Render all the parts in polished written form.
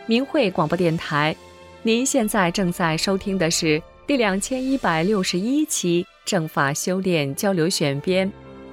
明慧广播电台。您现在正在收听的是第2161期正法修炼交流选编。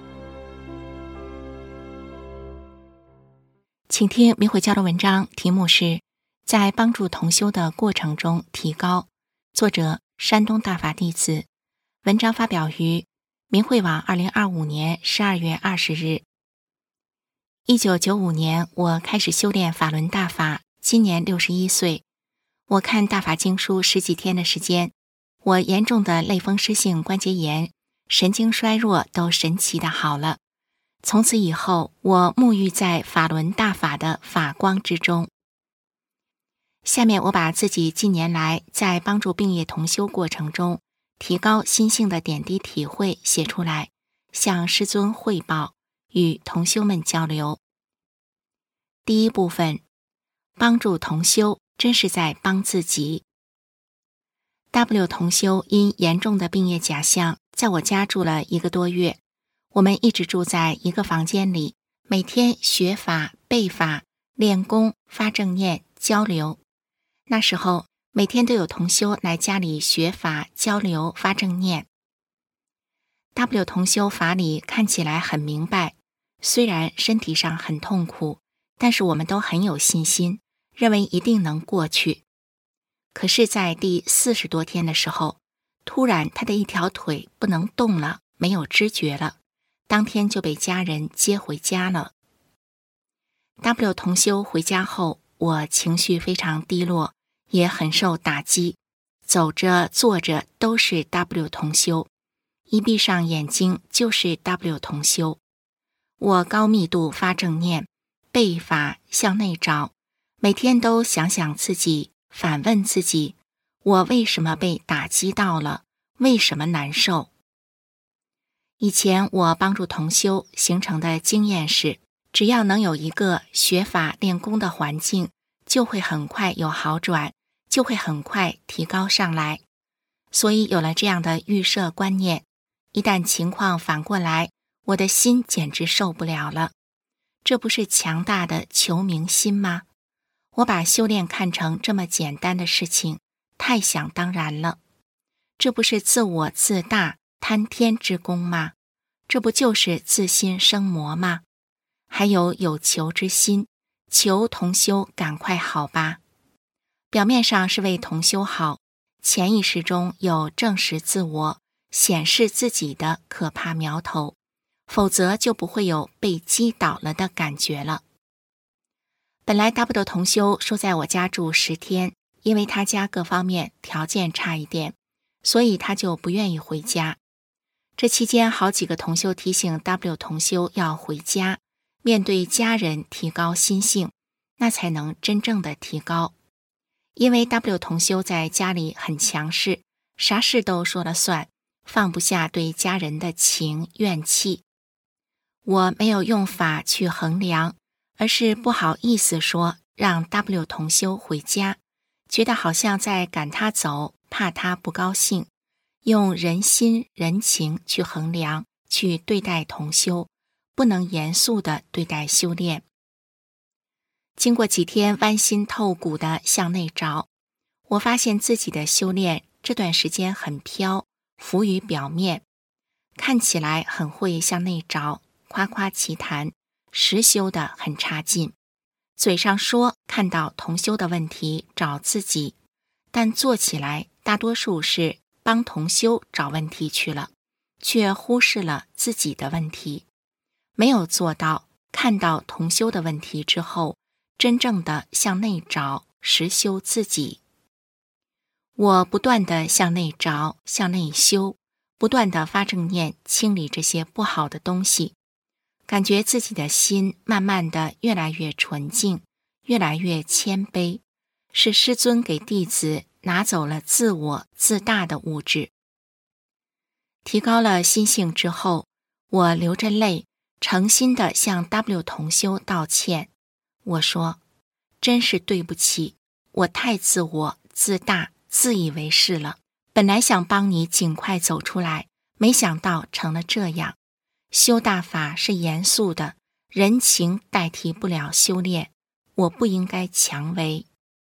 请听明慧交流文章，题目是在帮助同修的过程中提高，作者山东大法弟子，文章发表于明慧网2025年12月20日。1995年我开始修炼法轮大法，今年61岁。我看大法经书10几天的时间，我严重的类风湿性关节炎、神经衰弱都神奇的好了。从此以后，我沐浴在法轮大法的法光之中。下面我把自己近年来在帮助病业同修过程中提高心性的点滴体会写出来，向师尊汇报，与同修们交流。第一部分，帮助同修真是在帮自己。W 同修因严重的病业假象，在我家住了1个多月。我们一直住在一个房间里，每天学法、背法、练功、发正念、交流。那时候每天都有同修来家里学法、交流、发正念。W 同修法理看起来很明白，虽然身体上很痛苦，但是我们都很有信心，认为一定能过去。可是在第40多天的时候，突然他的一条腿不能动了，没有知觉了，当天就被家人接回家了。W 同修回家后，我情绪非常低落，也很受打击，走着坐着都是 W 同修，一闭上眼睛就是 W 同修。我高密度发正念，背法向内找，每天都想想自己，反问自己，我为什么被打击到了？为什么难受？以前我帮助同修形成的经验是，只要能有一个学法练功的环境，就会很快有好转，就会很快提高上来。所以有了这样的预设观念，一旦情况反过来，我的心简直受不了了。这不是强大的求名心吗？我把修炼看成这么简单的事情，太想当然了。这不是自我自大、贪天之功吗？这不就是自心生魔吗？还有求之心，求同修赶快好吧。表面上是为同修好，潜意识中有证实自我、显示自己的可怕苗头，否则就不会有被击倒了的感觉了。本来 W 同修说在我家住10天，因为他家各方面条件差一点，所以他就不愿意回家。这期间好几个同修提醒 W 同修要回家，面对家人提高心性，那才能真正的提高。因为 W 同修在家里很强势，啥事都说了算，放不下对家人的情怨气。我没有用法去衡量，而是不好意思说让 W 同修回家，觉得好像在赶他走，怕他不高兴，用人心人情去衡量，去对待同修，不能严肃地对待修炼。经过几天剜心透骨的向内找，我发现自己的修炼这段时间很飘，浮于表面，看起来很会向内找，夸夸其谈，实修的很差劲。嘴上说看到同修的问题找自己，但做起来大多数是帮同修找问题去了，却忽视了自己的问题，没有做到看到同修的问题之后，真正的向内找，实修自己。我不断的向内找，向内修，不断的发正念，清理这些不好的东西，感觉自己的心慢慢的越来越纯净，越来越谦卑，是师尊给弟子拿走了自我自大的物质。提高了心性之后，我流着泪，诚心的向 W 同修道歉。我说，真是对不起，我太自我自大自以为是了，本来想帮你尽快走出来，没想到成了这样。修大法是严肃的，人情代替不了修炼，我不应该强为。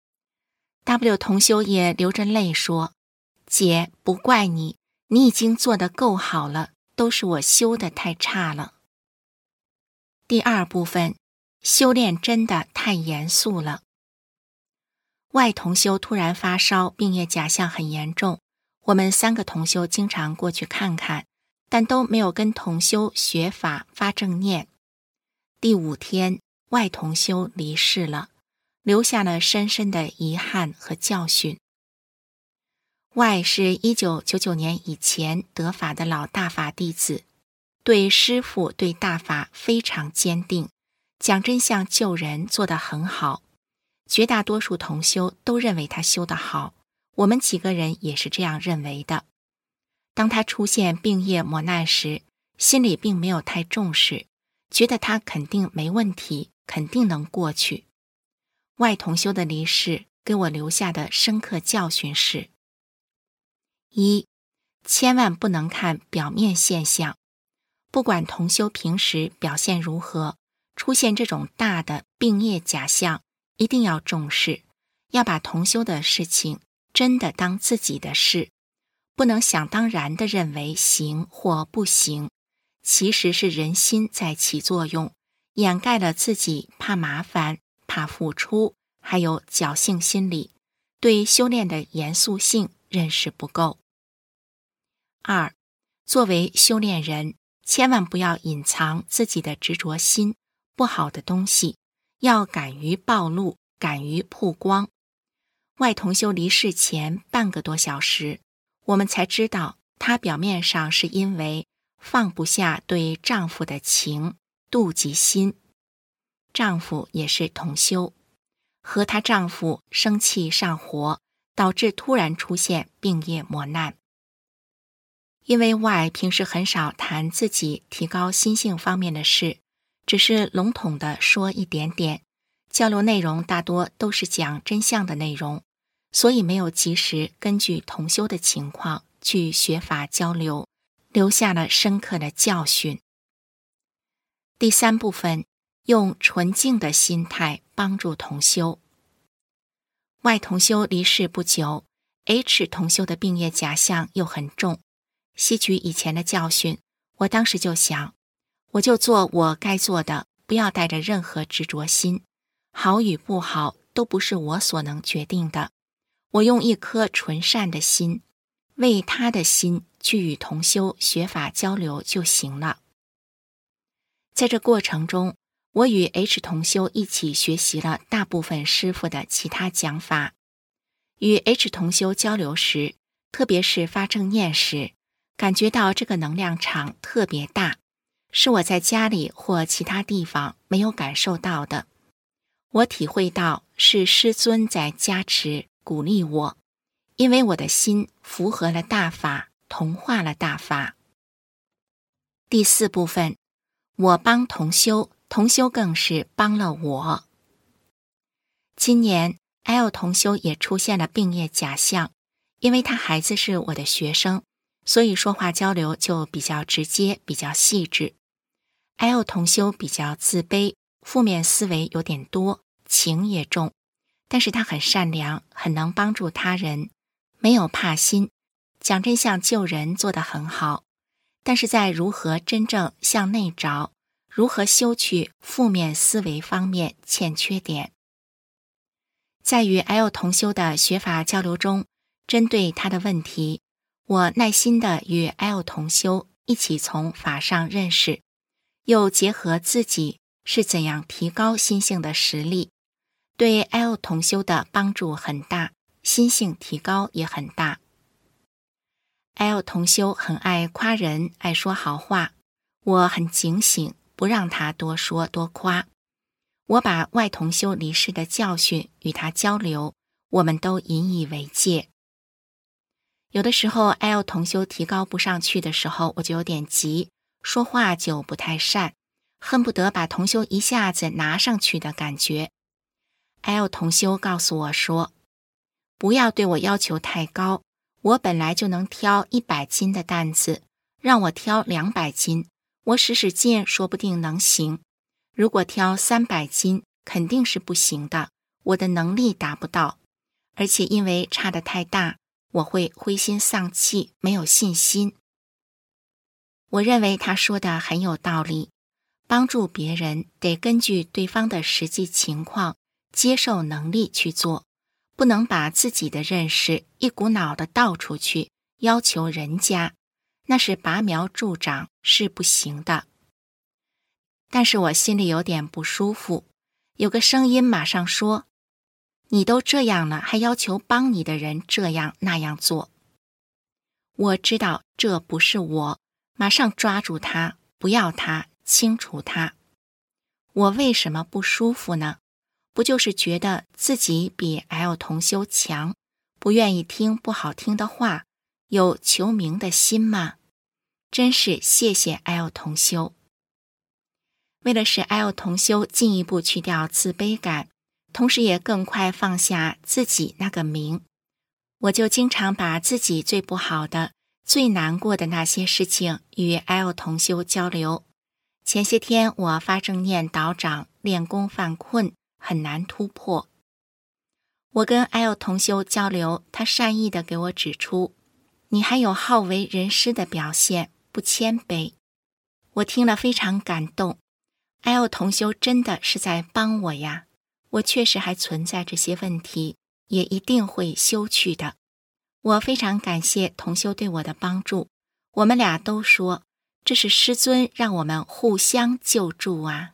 W 同修也流着泪说：姐，不怪你，你已经做得够好了，都是我修得太差了。第二部分，修炼真的太严肃了。Y 同修突然发烧，病业假象很严重，我们3个同修经常过去看看，但都没有跟同修学法发正念。第5天，Y 同修离世了，留下了深深的遗憾和教训。Y 是1999年以前得法的老大法弟子，对师父对大法非常坚定，讲真相救人做得很好，绝大多数同修都认为他修得好，我们几个人也是这样认为的。当他出现病业磨难时，心里并没有太重视，觉得他肯定没问题，肯定能过去。Y 同修的离世给我留下的深刻教训是：一，千万不能看表面现象，不管同修平时表现如何，出现这种大的病业假象，一定要重视，要把同修的事情真的当自己的事，不能想当然地认为行或不行，其实是人心在起作用，掩盖了自己怕麻烦、怕付出，还有侥幸心理，对修炼的严肃性认识不够。2，作为修炼人，千万不要隐藏自己的执着心，不好的东西，要敢于暴露，敢于曝光。Y 同修离世前半个多小时，我们才知道她表面上是因为放不下对丈夫的情，妒忌心。丈夫也是同修，和她丈夫生气上火，导致突然出现病业磨难。因为 Y 平时很少谈自己提高心性方面的事，只是笼统地说一点点，交流内容大多都是讲真相的内容，所以没有及时根据同修的情况去学法交流，留下了深刻的教训。第3部分，用纯净的心态帮助同修。Y 同修离世不久， H 同修的病业假象又很重，吸取以前的教训，我当时就想，我就做我该做的，不要带着任何执着心，好与不好都不是我所能决定的，我用一颗纯善的心，为他的心去与同修学法交流就行了。在这过程中，我与 H 同修一起学习了大部分师父的其他讲法。与 H 同修交流时，特别是发正念时，感觉到这个能量场特别大，是我在家里或其他地方没有感受到的。我体会到是师尊在加持鼓励我，因为我的心符合了大法，同化了大法。第4部分，我帮同修，同修更是帮了我。今年 L 同修也出现了病业假象，因为他孩子是我的学生，所以说话交流就比较直接，比较细致。L 同修比较自卑，负面思维有点多，情也重，但是他很善良，很能帮助他人，没有怕心，讲真相救人做得很好，但是在如何真正向内找，如何修去负面思维方面欠缺点。在与 L 同修的学法交流中，针对他的问题，我耐心地与 L 同修一起从法上认识，又结合自己是怎样提高心性的实例，对 L 同修的帮助很大，心性提高也很大。L 同修很爱夸人，爱说好话，我很警醒，不让他多说多夸。我把 Y 同修离世的教训与他交流，我们都引以为戒。有的时候 L 同修提高不上去的时候，我就有点急，说话就不太善，恨不得把同修一下子拿上去的感觉。L 同修告诉我说，不要对我要求太高，我本来就能挑100斤的担子，让我挑200斤，我使使劲说不定能行。如果挑300斤，肯定是不行的，我的能力达不到。 而且因为差得太大，我会灰心丧气，没有信心。我认为他说的很有道理，帮助别人得根据对方的实际情况、接受能力去做，不能把自己的认识一股脑地倒出去，要求人家，那是拔苗助长，是不行的。但是我心里有点不舒服，有个声音马上说，你都这样了，还要求帮你的人这样那样做。我知道这不是我，马上抓住他，不要他，清除他。我为什么不舒服呢？不就是觉得自己比 L 同修强，不愿意听不好听的话，有求名的心吗？真是谢谢 L 同修。为了使 L 同修进一步去掉自卑感，同时也更快放下自己那个名，我就经常把自己最不好的、最难过的那些事情与 L 同修交流。前些天我发正念导掌，练功犯困，很难突破。我跟 L 同修交流，他善意地给我指出，你还有好为人师的表现，不谦卑。我听了非常感动， L 同修真的是在帮我呀，我确实还存在这些问题，也一定会修去的。我非常感谢同修对我的帮助，我们俩都说，这是师尊让我们互相救助啊。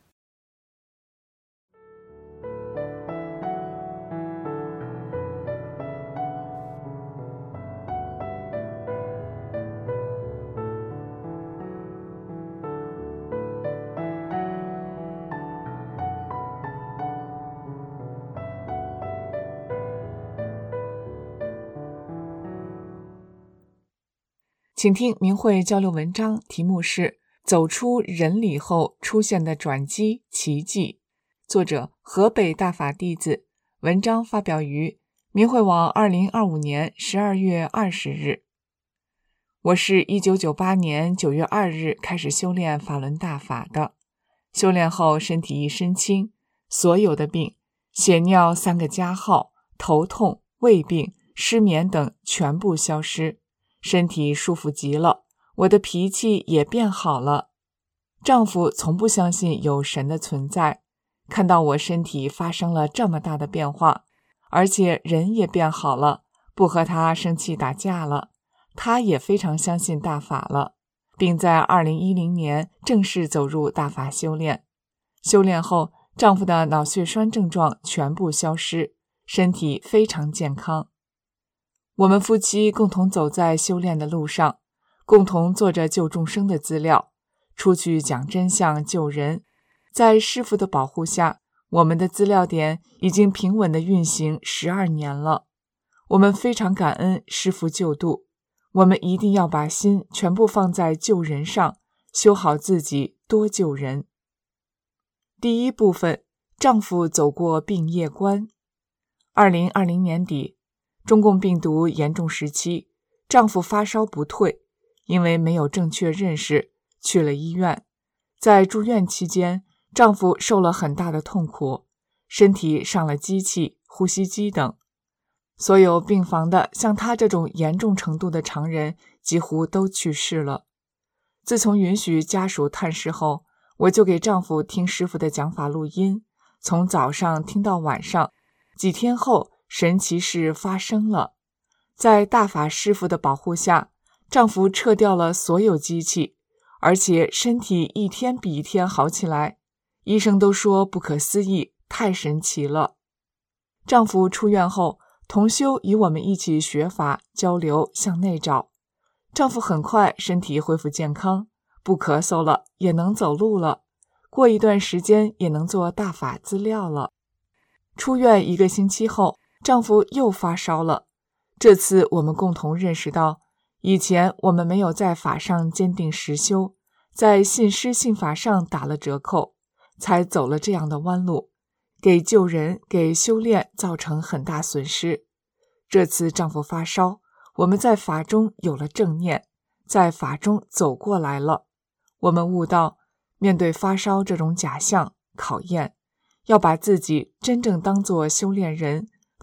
请听明慧交流文章，题目是走出人理后出现的转机奇迹，作者河北大法弟子，文章发表于明慧网2025年12月20日。我是1998年9月2日开始修炼法轮大法的，修炼后身体一身轻，所有的病，血尿3个加号，头痛、胃病、失眠等全部消失，身体舒服极了，我的脾气也变好了。丈夫从不相信有神的存在，看到我身体发生了这么大的变化，而且人也变好了，不和他生气打架了，他也非常相信大法了，并在2010年正式走入大法修炼。修炼后，丈夫的脑血栓症状全部消失，身体非常健康。我们夫妻共同走在修炼的路上，共同做着救众生的资料，出去讲真相救人。在师父的保护下，我们的资料点已经平稳地运行12年了。我们非常感恩师父救度，我们一定要把心全部放在救人上，修好自己，多救人。第一部分，丈夫走过病业关。2020年底，中共病毒严重时期，丈夫发烧不退，因为没有正确认识，去了医院。在住院期间，丈夫受了很大的痛苦，身体上了机器、呼吸机等。所有病房的像他这种严重程度的常人几乎都去世了。自从允许家属探视后，我就给丈夫听师父的讲法录音，从早上听到晚上。几天后，神奇事发生了，在大法师父的保护下，丈夫撤掉了所有机器，而且身体一天比一天好起来，医生都说不可思议，太神奇了。丈夫出院后，同修与我们一起学法交流，向内找。丈夫很快身体恢复健康，不咳嗽了，也能走路了，过一段时间也能做大法资料了。出院1个星期后，丈夫又发烧了。这次我们共同认识到，以前我们没有在法上坚定实修，在信师信法上打了折扣，才走了这样的弯路，给救人、给修炼造成很大损失。这次丈夫发烧，我们在法中有了正念，在法中走过来了。我们悟到，面对发烧这种假象考验，要把自己真正当作修炼人，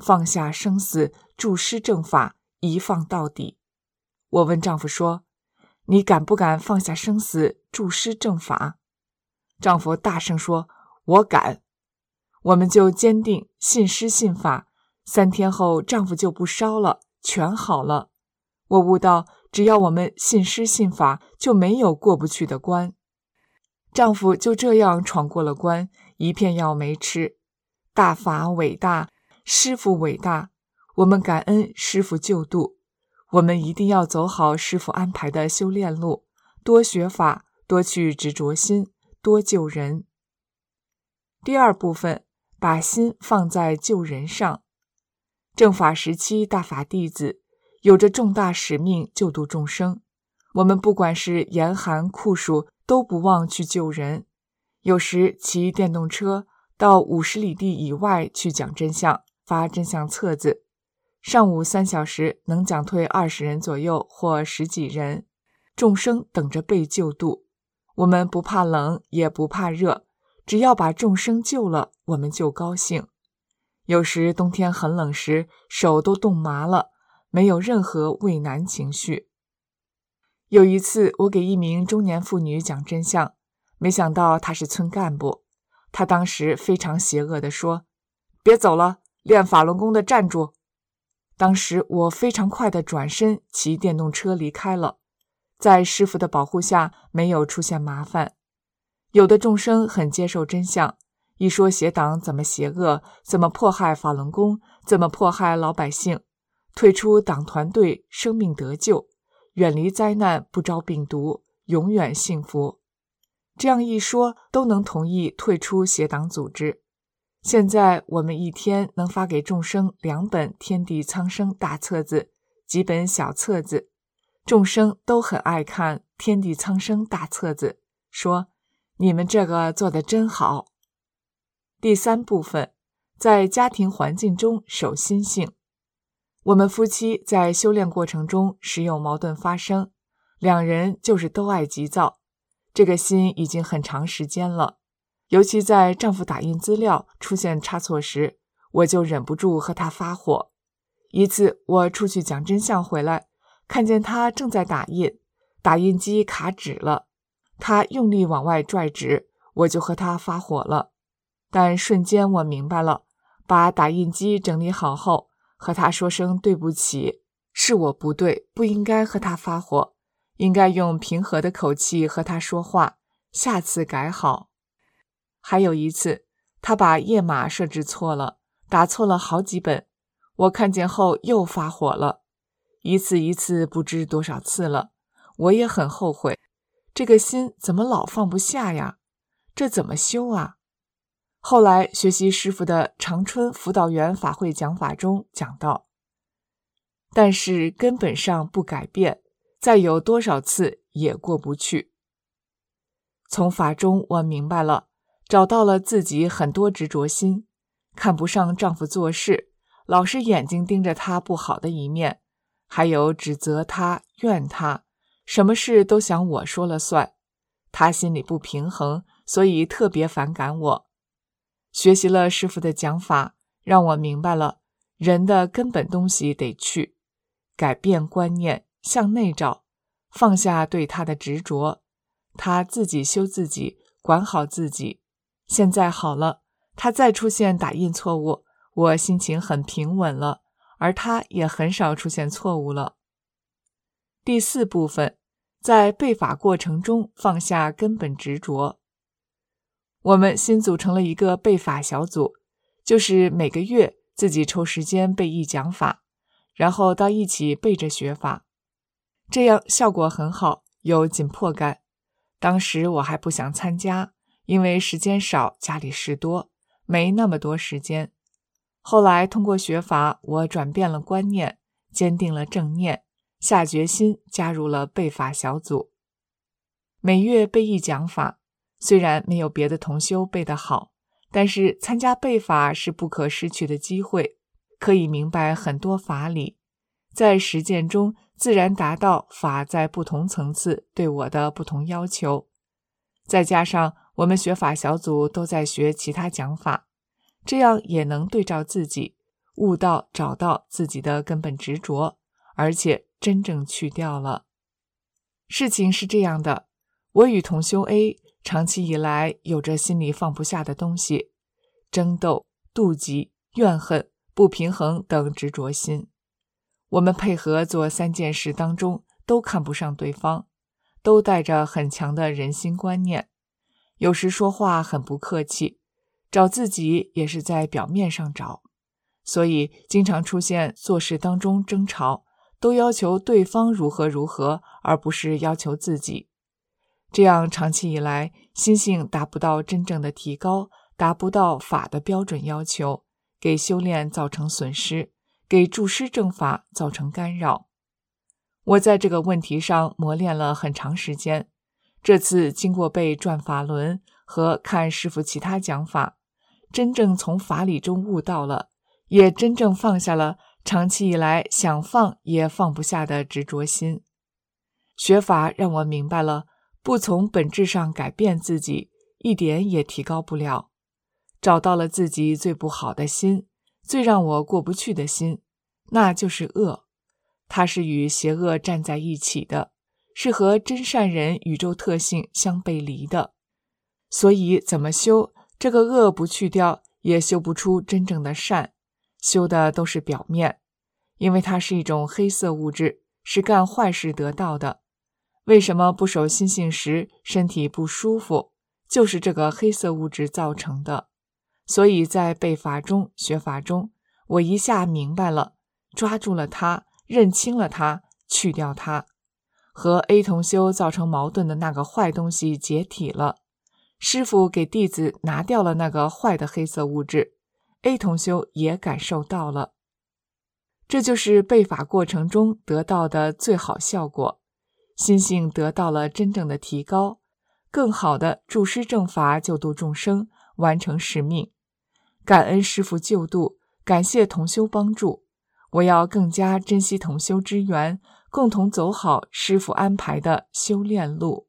放下生死，助师正法，一放到底。我问丈夫说，你敢不敢放下生死，助师正法？丈夫大声说，我敢。我们就坚定信师信法，3天后丈夫就不烧了，全好了。我悟到，只要我们信师信法，就没有过不去的关。丈夫就这样闯过了关，一片药没吃。大法伟大，师父伟大，我们感恩师父救度。我们一定要走好师父安排的修炼路，多学法，多去执着心，多救人。第二部分，把心放在救人上。正法时期大法弟子有着重大使命，救度众生。我们不管是严寒酷暑，都不忘去救人。有时骑电动车到50里地以外去讲真相，发真相册子。上午3小时能讲退20人左右或10几人，众生等着被救度。我们不怕冷，也不怕热，只要把众生救了，我们就高兴。有时冬天很冷时，手都冻麻了，没有任何畏难情绪。有一次，我给一名中年妇女讲真相，没想到她是村干部。她当时非常邪恶地说，别走了，练法轮功的站住。当时我非常快地转身骑电动车离开了，在师父的保护下没有出现麻烦。有的众生很接受真相，一说邪党怎么邪恶，怎么迫害法轮功，怎么迫害老百姓，退出党团队，生命得救，远离灾难，不招病毒，永远幸福。这样一说，都能同意退出邪党组织。现在我们一天能发给众生2本天地苍生大册子，几本小册子，众生都很爱看天地苍生大册子，说你们这个做得真好。第3部分，在家庭环境中守心性。我们夫妻在修炼过程中时有矛盾发生，两人就是都爱急躁，这个心已经很长时间了。尤其在丈夫打印资料出现差错时，我就忍不住和他发火。一次我出去讲真相回来，看见他正在打印，打印机卡纸了，他用力往外拽纸，我就和他发火了。但瞬间我明白了，把打印机整理好后，和他说声对不起，是我不对，不应该和他发火，应该用平和的口气和他说话，下次改好。还有一次，他把页码设置错了，打错了好几本，我看见后又发火了，一次不知多少次了，我也很后悔，这个心怎么老放不下呀？这怎么修啊？后来学习师父的长春辅导员法会讲法中讲到，但是根本上不改变，再有多少次也过不去。从法中我明白了，找到了自己很多执着心，看不上丈夫做事，老是眼睛盯着他不好的一面，还有指责他、怨他，什么事都想我说了算。他心里不平衡，所以特别反感我。学习了师父的讲法，让我明白了人的根本东西得去，改变观念，向内找，放下对他的执着，他自己修自己，管好自己。现在好了，他再出现打印错误，我心情很平稳了，而他也很少出现错误了。第4部分，在背法过程中放下根本执着。我们新组成了一个背法小组，就是每个月自己抽时间背一讲法，然后到一起背着学法，这样效果很好，有紧迫感。当时我还不想参加，因为时间少，家里事多，没那么多时间。后来通过学法，我转变了观念，坚定了正念，下决心加入了背法小组。每月背一讲法，虽然没有别的同修背得好，但是参加背法是不可失去的机会，可以明白很多法理，在实践中自然达到法在不同层次对我的不同要求。再加上我们学法小组都在学其他讲法，这样也能对照自己， 悟到找到自己的根本执着，而且真正去掉了。事情是这样的，我与同修 A 长期以来有着心里放不下的东西，争斗、妒忌、怨恨、不平衡等执着心。我们配合做3件事当中都看不上对方，都带着很强的人心观念，有时说话很不客气，找自己也是在表面上找，所以经常出现做事当中争吵，都要求对方如何如何，而不是要求自己。这样长期以来，心性达不到真正的提高，达不到法的标准要求，给修炼造成损失，给注师正法造成干扰。我在这个问题上磨练了很长时间，这次经过背转法轮和看师父其他讲法，真正从法理中悟到了，也真正放下了长期以来想放也放不下的执着心。学法让我明白了，不从本质上改变自己，一点也提高不了。找到了自己最不好的心，最让我过不去的心，那就是恶。它是与邪恶站在一起的，是和真善人宇宙特性相背离的。所以怎么修，这个恶不去掉，也修不出真正的善，修的都是表面，因为它是一种黑色物质，是干坏事得到的。为什么不守心性时身体不舒服，就是这个黑色物质造成的。所以在背法中、学法中，我一下明白了，抓住了它，认清了它，去掉它，和 A 同修造成矛盾的那个坏东西解体了。师父给弟子拿掉了那个坏的黑色物质， A 同修也感受到了。这就是背法过程中得到的最好效果，心性得到了真正的提高，更好的注师正法，救度众生，完成使命。感恩师父救度，感谢同修帮助，我要更加珍惜同修之缘，共同走好师父安排的修炼路。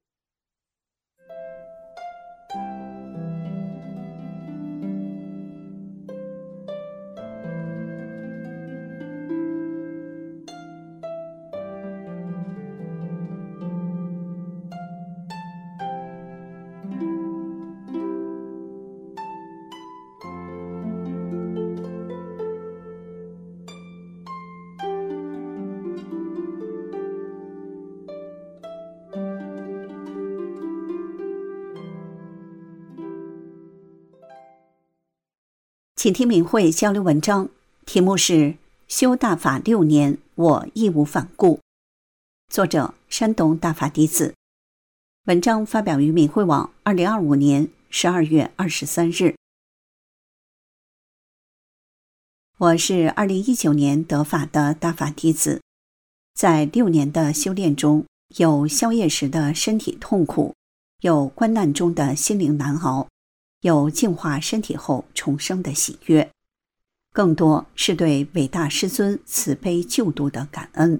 请听明慧交流文章，题目是修大法6年，我义无反顾。作者山东大法弟子。文章发表于明慧网2025年12月23日。我是2019年得法的大法弟子，在6年的修炼中，有宵夜时的身体痛苦，有关难中的心灵难熬，有净化身体后重生的喜悦，更多是对伟大师尊慈悲救度的感恩。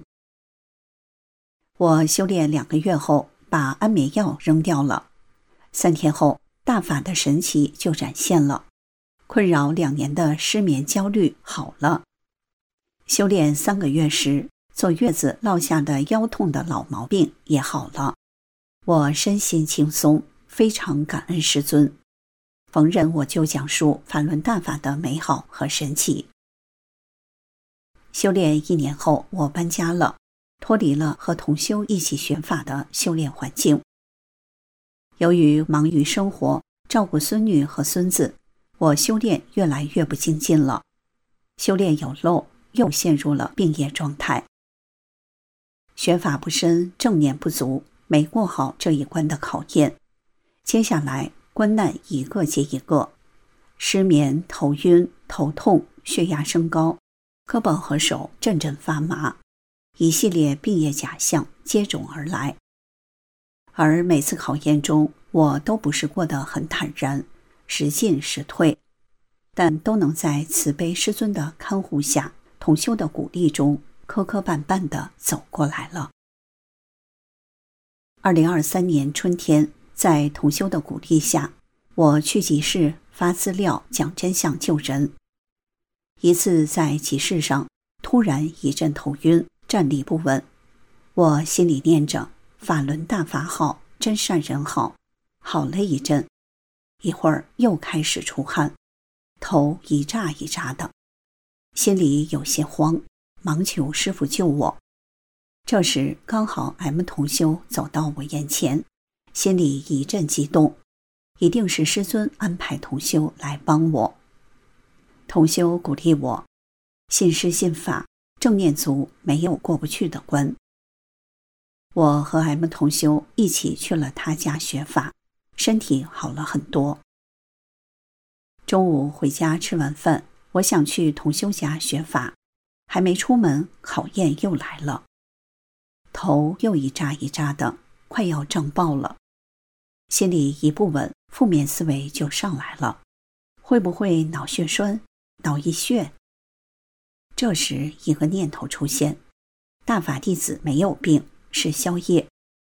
我修炼2个月后，把安眠药扔掉了。3天后，大法的神奇就展现了，困扰2年的失眠焦虑好了。修炼3个月时，坐月子落下的腰痛的老毛病也好了。我身心轻松，非常感恩师尊。逢人我就讲述法轮大法的美好和神奇。修炼1年后，我搬家了，脱离了和同修一起学法的修炼环境。由于忙于生活，照顾孙女和孙子，我修炼越来越不精进了，修炼有漏，又陷入了病业状态。学法不深，正念不足，没过好这一关的考验。接下来关难一个接一个，失眠、头晕、头痛、血压升高，胳膊和手阵阵发麻，一系列病业假象接踵而来。而每次考验中，我都不是过得很坦然，时进时退，但都能在慈悲师尊的看护下，同修的鼓励中，磕磕绊绊地走过来了。2023年春天，在同修的鼓励下，我去集市发资料讲真相救人。 一次在集市上，突然一阵头晕，站立不稳。我心里念着法轮大法好，真善人好。好了一阵，一会儿又开始出汗，头一炸一炸的，心里有些慌，忙求师父救我。这时刚好 M 同修走到我眼前，心里一阵激动，一定是师尊安排同修来帮我。同修鼓励我，信师信法，正念足，没有过不去的关。我和 M 同修一起去了他家学法，身体好了很多。中午回家吃完饭，我想去同修家学法，还没出门，考验又来了，头又一扎一扎的，快要胀爆了。心里一不稳，负面思维就上来了，会不会脑血栓、脑溢血？这时一个念头出现，大法弟子没有病，是消业。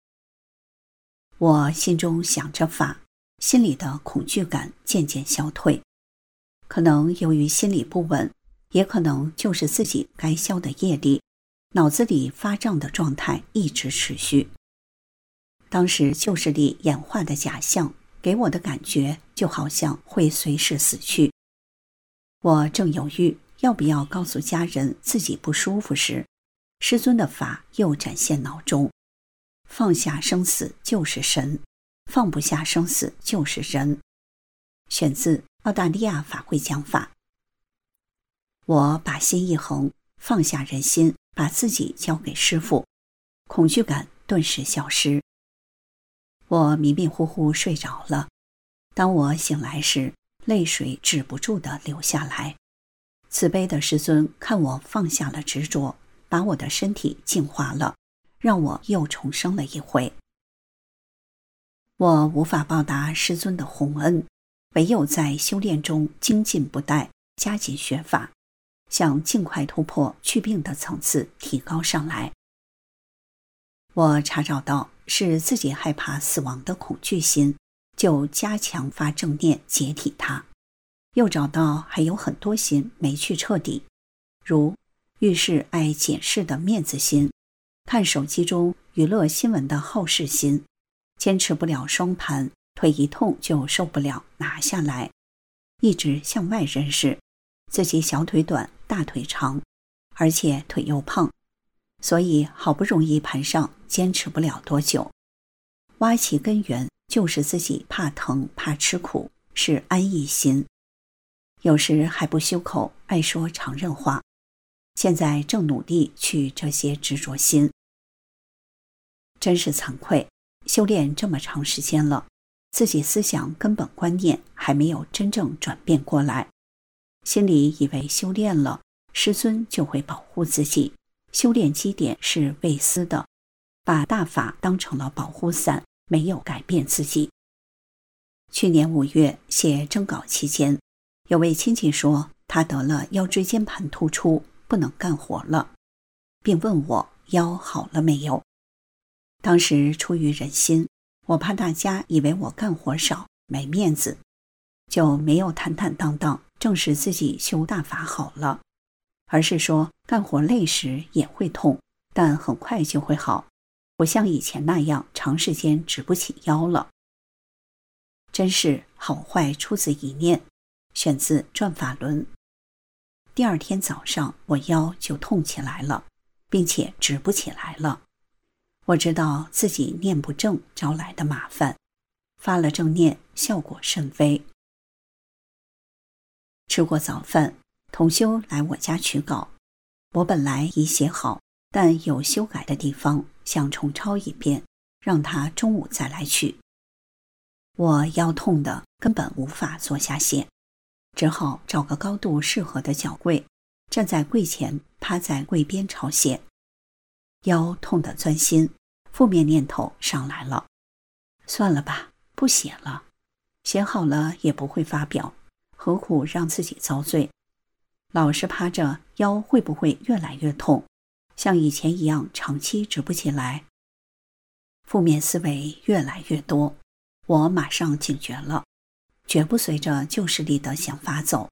我心中想着法，心里的恐惧感渐渐消退。可能由于心里不稳，也可能就是自己该消的业力，脑子里发胀的状态一直持续。当时旧视力演化的假象给我的感觉就好像会随时死去。我正犹豫要不要告诉家人自己不舒服时，师尊的法又展现脑中，放下生死就是神，放不下生死就是人。选自澳大利亚法会讲法。我把心一横，放下人心，把自己交给师父，恐惧感顿时消失。我迷迷糊糊睡着了，当我醒来时，泪水止不住地流下来。慈悲的师尊看我放下了执着，把我的身体净化了，让我又重生了一回。我无法报答师尊的洪恩，唯有在修炼中精进不怠，加紧学法，想尽快突破祛病的层次提高上来。我查找到是自己害怕死亡的恐惧心，就加强发正念解体它。又找到还有很多心没去彻底，如遇事爱检视的面子心，看手机中娱乐新闻的好事心，坚持不了双盘，腿一痛就受不了拿下来，一直向外认识自己小腿短大腿长，而且腿又胖，所以好不容易盘上，坚持不了多久。挖其根源就是自己怕疼怕吃苦，是安逸心。有时还不修口，爱说常人话，现在正努力去这些执着心。真是惭愧，修炼这么长时间了，自己思想根本观念还没有真正转变过来，心里以为修炼了，师尊就会保护自己，修炼基点是未思的，把大法当成了保护伞，没有改变自己。去年5月写征稿期间，有位亲戚说他得了腰椎间盘突出，不能干活了，并问我腰好了没有。当时出于忍心，我怕大家以为我干活少没面子，就没有坦坦荡荡证实自己修大法好了，而是说干活累时也会痛，但很快就会好，不像以前那样长时间直不起腰了。真是好坏出自一念，选自《转法轮》。第二天早上，我腰就痛起来了，并且直不起来了。我知道自己念不正招来的麻烦，发了正念，效果甚微。吃过早饭，同修来我家取稿，我本来已写好，但有修改的地方，想重抄一遍，让他中午再来取。我腰痛的根本无法坐下写，只好找个高度适合的脚柜，站在柜前，趴在柜边抄写。腰痛得钻心，负面念头上来了，算了吧，不写了，写好了也不会发表，何苦让自己遭罪？老是趴着，腰会不会越来越痛，像以前一样长期直不起来？负面思维越来越多，我马上警觉了，绝不随着旧势力的想法走，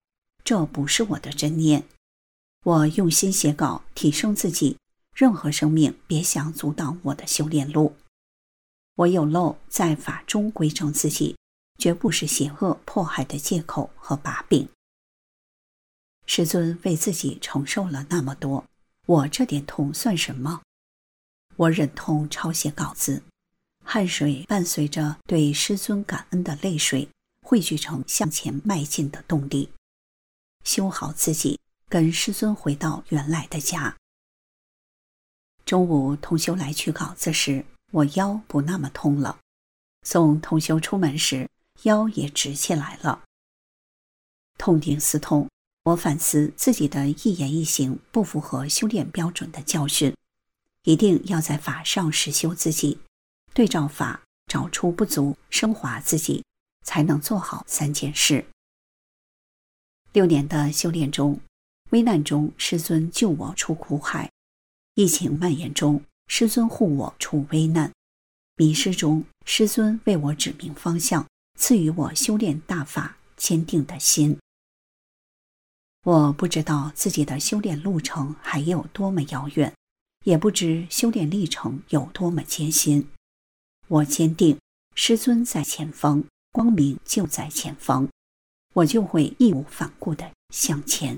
这不是我的真念。我用心写稿，提升自己，任何生命别想阻挡我的修炼路。我有漏，在法中规正自己，绝不是邪恶迫害的借口和把柄。师尊为自己承受了那么多，我这点痛算什么？我忍痛抄写稿子，汗水伴随着对师尊感恩的泪水，汇聚成向前迈进的动力。修好自己，跟师尊回到原来的家。中午同修来取稿子时，我腰不那么痛了，送同修出门时，腰也直起来了。痛定思痛，我反思自己的一言一行不符合修炼标准的教训，一定要在法上实修自己，对照法找出不足，升华自己，才能做好3件事。6年的修炼中，危难中师尊救我出苦海，疫情蔓延中师尊护我出危难，迷失中师尊为我指明方向，赐予我修炼大法坚定的心。我不知道自己的修炼路程还有多么遥远，也不知修炼历程有多么艰辛。我坚定师尊在前方，光明就在前方，我就会义无反顾地向前。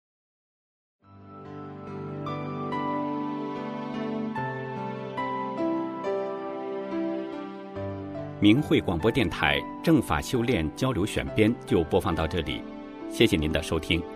明慧广播电台正法修炼交流选编就播放到这里，谢谢您的收听。